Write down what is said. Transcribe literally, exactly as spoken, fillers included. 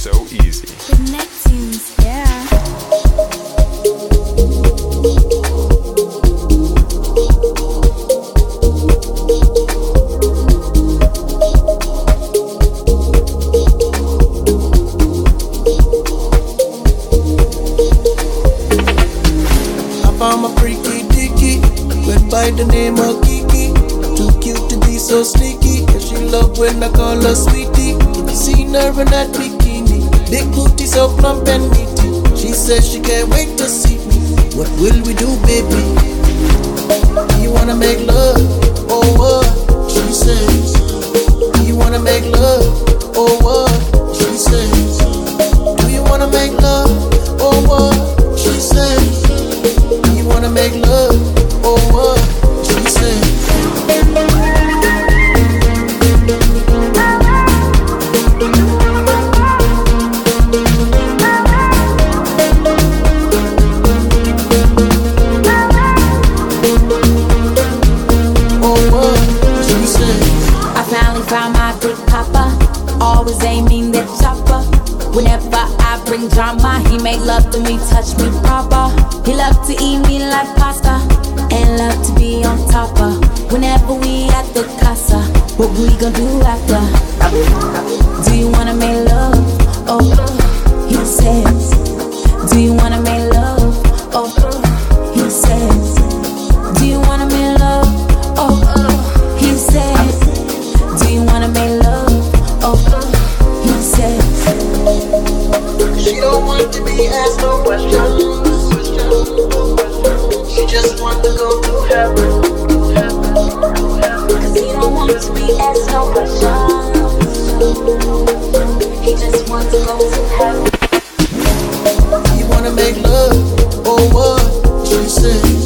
so easy. Connections, yeah. I'm a freaky dicky, went by the name of Kiki. Too cute to be so sneaky, and she love when I call her sweetie. If you seen her in that bikini, big booty so plump and meaty. She says she can't wait to see me. What will we do, baby? You wanna make love, or what? She says. You wanna make love, or what? She says. Do you wanna make love, or what? She says. You wanna make love, or what? She said. Or what? She said. I finally found my big papa, always aiming that chopper. Whenever I bring drama, he make love to me, touch me proper. He love to eat me like pasta, and love to be on top of. Whenever we at the casa, what we gon' do after? Do you wanna make love? Oh, he says. Do you wanna make love? Oh, he says. Do you wanna make love? Oh, he says. Do you wanna make love? Oh, he says. She don't want to be asked no questions. She just want to go to heaven. Cause he don't want to be asked no questions. He just wants to go to heaven. You wanna make love, or what? She said.